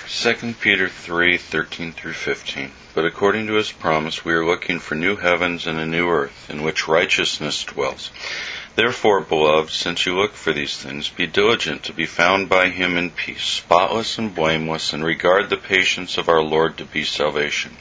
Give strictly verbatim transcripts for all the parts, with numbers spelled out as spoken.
Second Peter three thirteen through fifteen. But according to his promise, we are looking for new heavens and a new earth, in which righteousness dwells. Therefore, beloved, since you look for these things, be diligent to be found by him in peace, spotless and blameless, and regard the patience of our Lord to be salvation.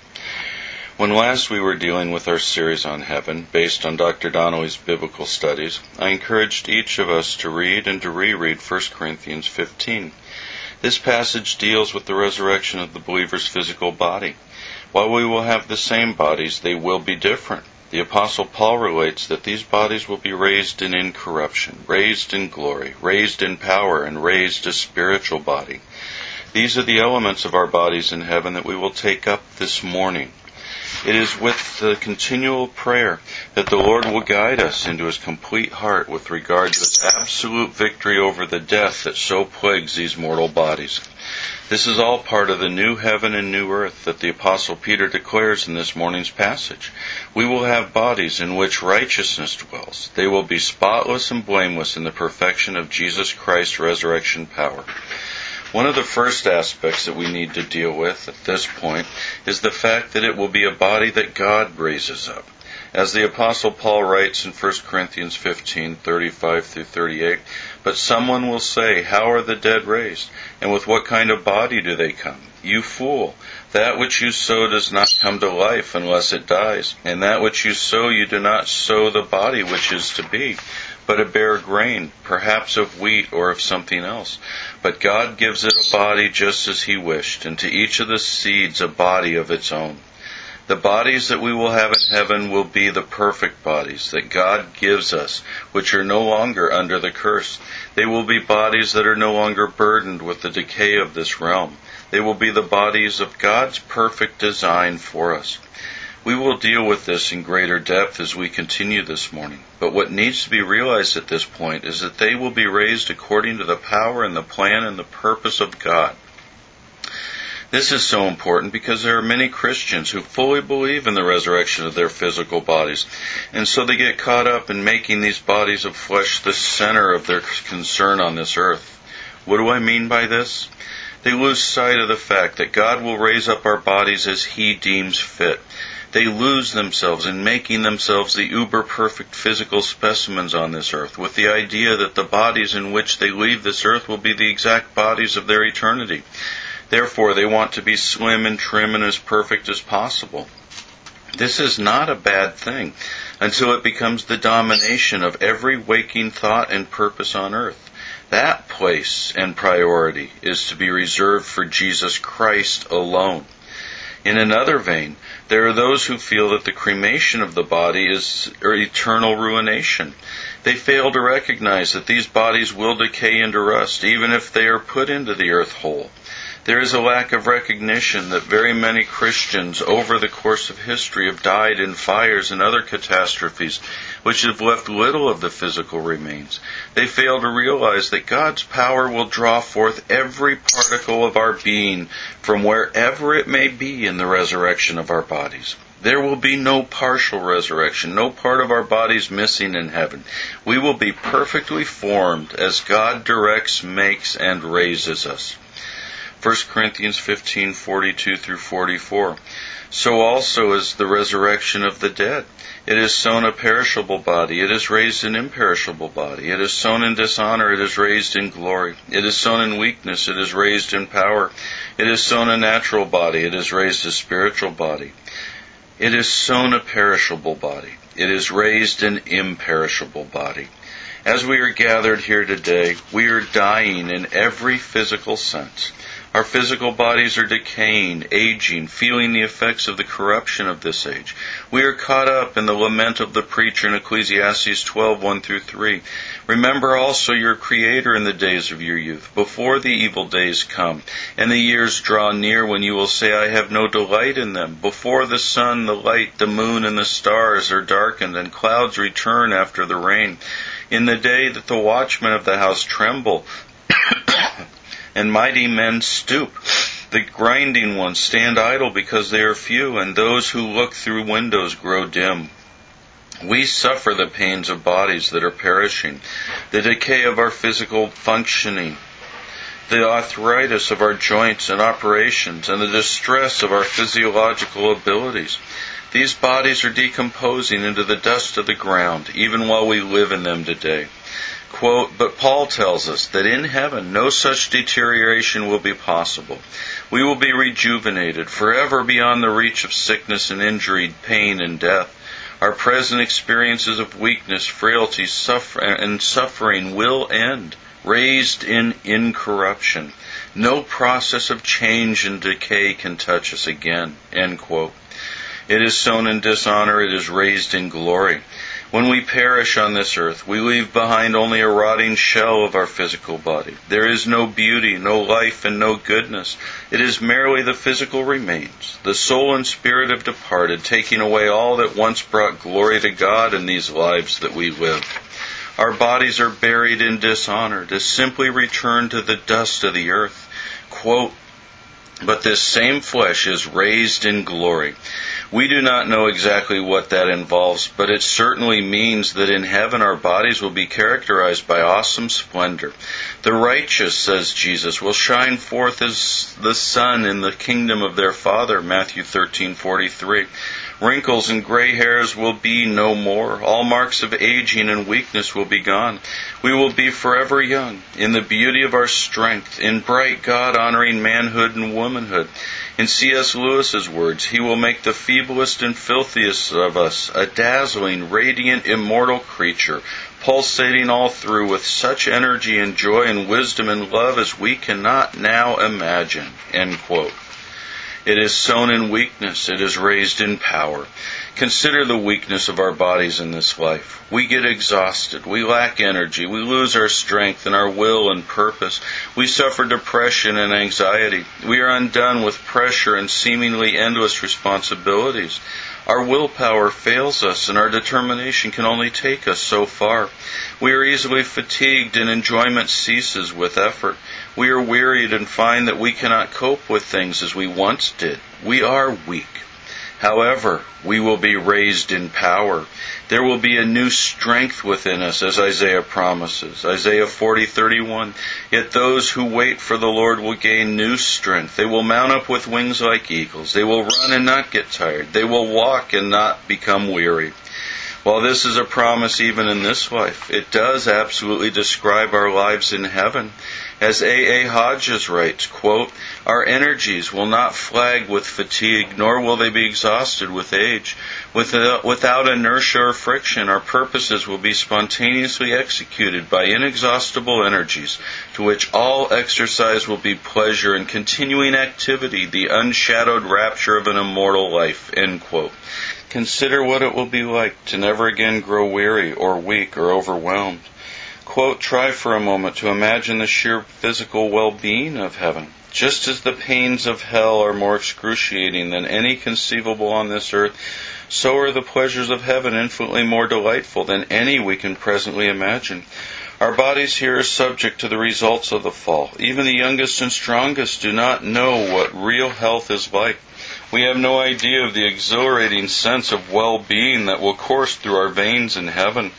When last we were dealing with our series on heaven, based on Doctor Donnelly's biblical studies, I encouraged each of us to read and to reread First Corinthians fifteen. This passage deals with the resurrection of the believer's physical body. While we will have the same bodies, they will be different. The Apostle Paul relates that these bodies will be raised in incorruption, raised in glory, raised in power, and raised a spiritual body. These are the elements of our bodies in heaven that we will take up this morning. It is with the continual prayer that the Lord will guide us into his complete heart with regard to his absolute victory over the death that so plagues these mortal bodies. This is all part of the new heaven and new earth that the Apostle Peter declares in this morning's passage. We will have bodies in which righteousness dwells. They will be spotless and blameless in the perfection of Jesus Christ's resurrection power. One of the first aspects that we need to deal with at this point is the fact that it will be a body that God raises up. As the Apostle Paul writes in First Corinthians fifteen thirty-five through thirty-eight, but someone will say, how are the dead raised? And with what kind of body do they come? You fool! That which you sow does not come to life unless it dies. And that which you sow, you do not sow the body which is to be, but a bare grain, perhaps of wheat or of something else. But God gives it a body just as he wished, and to each of the seeds a body of its own. The bodies that we will have in heaven will be the perfect bodies that God gives us, which are no longer under the curse. They will be bodies that are no longer burdened with the decay of this realm. They will be the bodies of God's perfect design for us. We will deal with this in greater depth as we continue this morning. But what needs to be realized at this point is that they will be raised according to the power and the plan and the purpose of God. This is so important because there are many Christians who fully believe in the resurrection of their physical bodies, and so they get caught up in making these bodies of flesh the center of their concern on this earth. What do I mean by this? They lose sight of the fact that God will raise up our bodies as he deems fit. They lose themselves in making themselves the uber-perfect physical specimens on this earth, with the idea that the bodies in which they leave this earth will be the exact bodies of their eternity. Therefore, they want to be slim and trim and as perfect as possible. This is not a bad thing until it becomes the domination of every waking thought and purpose on earth. That place and priority is to be reserved for Jesus Christ alone. In another vein, there are those who feel that the cremation of the body is eternal ruination. They fail to recognize that these bodies will decay into rust, even if they are put into the earth whole. There is a lack of recognition that very many Christians over the course of history have died in fires and other catastrophes, which have left little of the physical remains. They fail to realize that God's power will draw forth every particle of our being from wherever it may be in the resurrection of our bodies. There will be no partial resurrection, no part of our bodies missing in heaven. We will be perfectly formed as God directs, makes, and raises us. First Corinthians fifteen forty-two through forty-four. So also is the resurrection of the dead. It is sown a perishable body. It is raised an imperishable body. It is sown in dishonor. It is raised in glory. It is sown in weakness. It is raised in power. It is sown a natural body. It is raised a spiritual body. It is sown a perishable body. It is raised an imperishable body. As we are gathered here today, we are dying in every physical sense. Our physical bodies are decaying, aging, feeling the effects of the corruption of this age. We are caught up in the lament of the preacher in Ecclesiastes twelve, one through three. Remember also your Creator in the days of your youth, before the evil days come, and the years draw near when you will say, I have no delight in them. Before the sun, the light, the moon, and the stars are darkened, and clouds return after the rain. In the day that the watchmen of the house tremble, and mighty men stoop. The grinding ones stand idle because they are few, and those who look through windows grow dim. We suffer the pains of bodies that are perishing, the decay of our physical functioning. the arthritis of our joints and operations, and the distress of our physiological abilities. These bodies are decomposing into the dust of the ground, even while we live in them today. Quote, but Paul tells us that in heaven no such deterioration will be possible. We will be rejuvenated, forever beyond the reach of sickness and injury, pain and death. Our present experiences of weakness, frailty, suffer- and suffering will end, raised in incorruption. No process of change and decay can touch us again. End quote. It is sown in dishonor, it is raised in glory. When we perish on this earth, we leave behind only a rotting shell of our physical body. There is no beauty, no life, and no goodness. It is merely the physical remains. The soul and spirit have departed, taking away all that once brought glory to God in these lives that we live. Our bodies are buried in dishonor, to simply return to the dust of the earth. Quote, but this same flesh is raised in glory. We do not know exactly what that involves, but it certainly means that in heaven our bodies will be characterized by awesome splendor. The righteous, says Jesus, will shine forth as the sun in the kingdom of their Father, Matthew thirteen forty-three. Wrinkles and gray hairs will be no more. All marks of aging and weakness will be gone. We will be forever young, in the beauty of our strength, in bright God-honoring manhood and womanhood. In C S Lewis's words, he will make the feeblest and filthiest of us a dazzling, radiant, immortal creature, pulsating all through with such energy and joy and wisdom and love as we cannot now imagine. End quote. It is sown in weakness, it is raised in power. Consider the weakness of our bodies in this life. We get exhausted, we lack energy, we lose our strength and our will and purpose. We suffer depression and anxiety. We are undone with pressure and seemingly endless responsibilities. Our willpower fails us and our determination can only take us so far. We are easily fatigued and enjoyment ceases with effort. We are wearied and find that we cannot cope with things as we once did. We are weak. However, we will be raised in power. There will be a new strength within us, as Isaiah promises. Isaiah forty thirty-one. Yet those who wait for the Lord will gain new strength. They will mount up with wings like eagles. They will run and not get tired. They will walk and not become weary. While this is a promise even in this life, it does absolutely describe our lives in heaven. As A A Hodges writes, quote, our energies will not flag with fatigue, nor will they be exhausted with age. Without, without inertia or friction, our purposes will be spontaneously executed by inexhaustible energies, to which all exercise will be pleasure and continuing activity, the unshadowed rapture of an immortal life. End quote. Consider what it will be like to never again grow weary or weak or overwhelmed. Quote, try for a moment to imagine the sheer physical well-being of heaven. Just as the pains of hell are more excruciating than any conceivable on this earth, so are the pleasures of heaven infinitely more delightful than any we can presently imagine. Our bodies here are subject to the results of the fall. Even the youngest and strongest do not know what real health is like. We have no idea of the exhilarating sense of well-being that will course through our veins in heaven.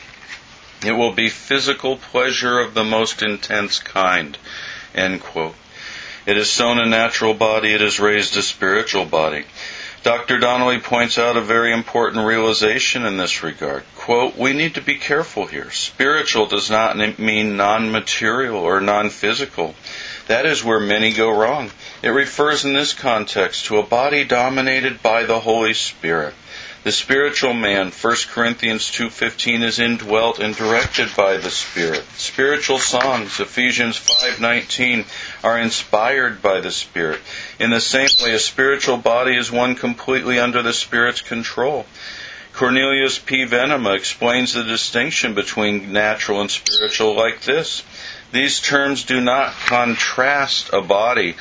It will be physical pleasure of the most intense kind. End quote. It is sown a natural body, it is raised a spiritual body. Doctor Donnelly points out a very important realization in this regard. Quote, we need to be careful here. Spiritual does not mean non-material or non-physical. That is where many go wrong. It refers in this context to a body dominated by the Holy Spirit. The spiritual man, First Corinthians two fifteen, is indwelt and directed by the Spirit. Spiritual songs, Ephesians five nineteen, are inspired by the Spirit. In the same way, a spiritual body is one completely under the Spirit's control. Cornelius P. Venema explains the distinction between natural and spiritual like this. These terms do not contrast a body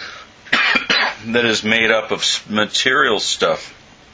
that is made up of material stuff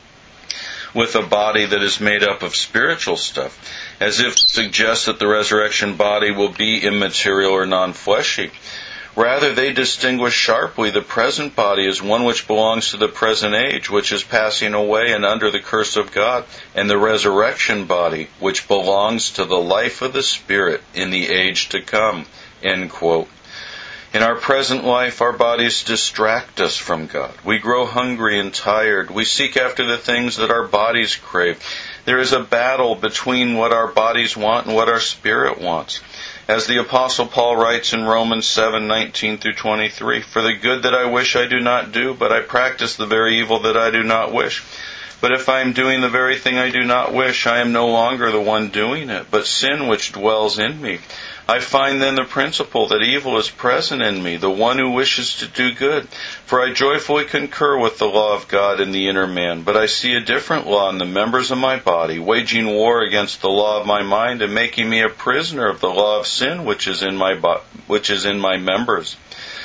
with a body that is made up of spiritual stuff, as if to suggest that the resurrection body will be immaterial or non-fleshy. Rather, they distinguish sharply the present body as one which belongs to the present age, which is passing away and under the curse of God, and the resurrection body, which belongs to the life of the Spirit in the age to come. End quote. In our present life, our bodies distract us from God. We grow hungry and tired. We seek after the things that our bodies crave. There is a battle between what our bodies want and what our spirit wants. As the Apostle Paul writes in Romans seven nineteen through twenty-three, "For the good that I wish I do not do, but I practice the very evil that I do not wish. But if I am doing the very thing I do not wish, I am no longer the one doing it, but sin which dwells in me. I find then the principle that evil is present in me, the one who wishes to do good. For I joyfully concur with the law of God in the inner man, but I see a different law in the members of my body, waging war against the law of my mind and making me a prisoner of the law of sin which is in my bo- which is in my members.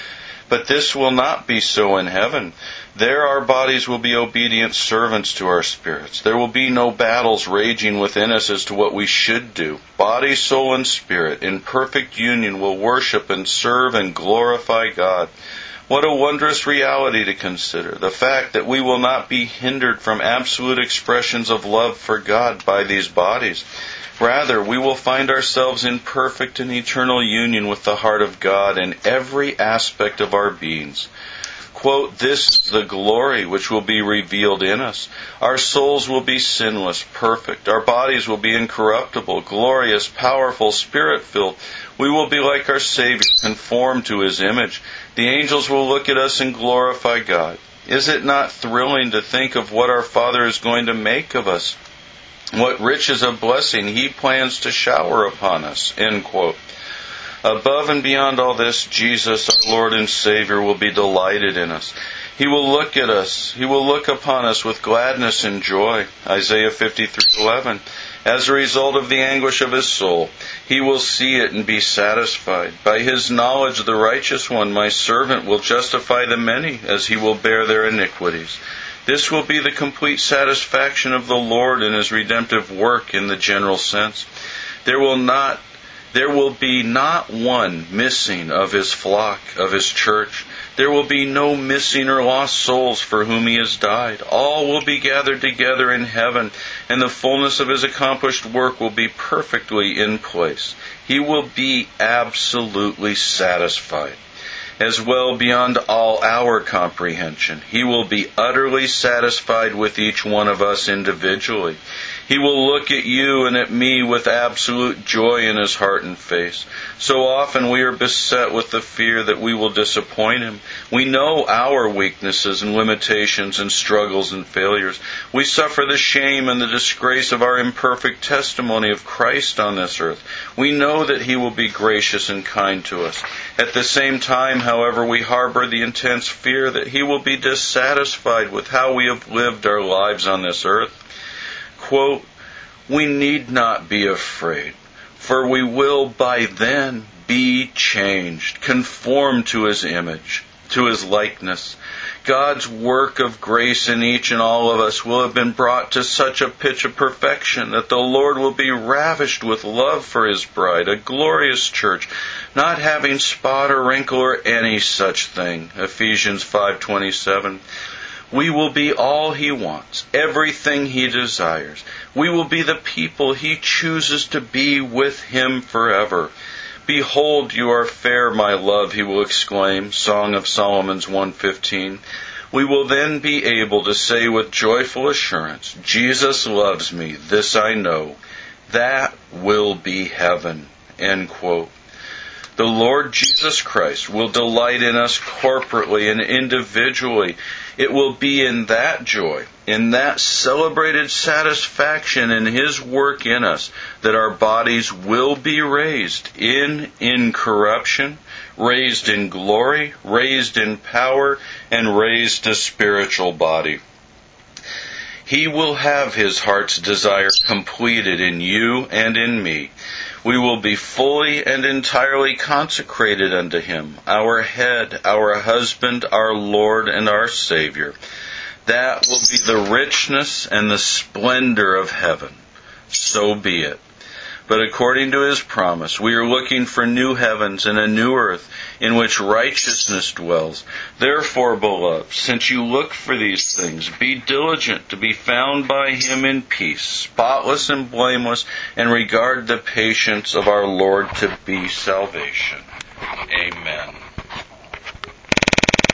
But this will not be so in heaven. There our bodies will be obedient servants to our spirits. There will be no battles raging within us as to what we should do. Body, soul, and spirit, in perfect union, will worship and serve and glorify God. What a wondrous reality to consider. The fact that we will not be hindered from absolute expressions of love for God by these bodies. Rather, we will find ourselves in perfect and eternal union with the heart of God in every aspect of our beings. Quote, "This is the glory which will be revealed in us. Our souls will be sinless, perfect. Our bodies will be incorruptible, glorious, powerful, spirit-filled. We will be like our Savior, conformed to His image. The angels will look at us and glorify God. Is it not thrilling to think of what our Father is going to make of us? What riches of blessing He plans to shower upon us." End quote. Above and beyond all this, Jesus, our Lord and Savior, will be delighted in us. He will look at us. He will look upon us with gladness and joy. Isaiah fifty-three eleven. As a result of the anguish of His soul, He will see it and be satisfied. By His knowledge, the righteous one, my servant, will justify the many, as He will bear their iniquities. This will be the complete satisfaction of the Lord in His redemptive work in the general sense. There will not There will be not one missing of His flock, of His church. There will be no missing or lost souls for whom He has died. All will be gathered together in heaven, and the fullness of His accomplished work will be perfectly in place. He will be absolutely satisfied. As well beyond all our comprehension, He will be utterly satisfied with each one of us individually. He will look at you and at me with absolute joy in His heart and face. So often we are beset with the fear that we will disappoint Him. We know our weaknesses and limitations and struggles and failures. We suffer the shame and the disgrace of our imperfect testimony of Christ on this earth. We know that He will be gracious and kind to us. At the same time, however, we harbor the intense fear that He will be dissatisfied with how we have lived our lives on this earth. Quote, "We need not be afraid, for we will by then be changed, conformed to His image, to His likeness. God's work of grace in each and all of us will have been brought to such a pitch of perfection that the Lord will be ravished with love for His bride, a glorious church, not having spot or wrinkle or any such thing." Ephesians five twenty-seven. We will be all He wants, everything He desires. We will be the people He chooses to be with Him forever. "Behold, you are fair, my love," He will exclaim, Song of Solomon one fifteen. We will then be able to say with joyful assurance, "Jesus loves me, this I know." That will be heaven. End quote. The Lord Jesus Christ will delight in us corporately and individually. It will be in that joy, in that celebrated satisfaction in His work in us, that our bodies will be raised in incorruption, raised in glory, raised in power, and raised to spiritual body. He will have His heart's desire completed in you and in me. We will be fully and entirely consecrated unto Him, our head, our husband, our Lord, and our Savior. That will be the richness and the splendor of heaven. So be it. But according to His promise, we are looking for new heavens and a new earth in which righteousness dwells. Therefore, beloved, since you look for these things, be diligent to be found by Him in peace, spotless and blameless, and regard the patience of our Lord to be salvation. Amen.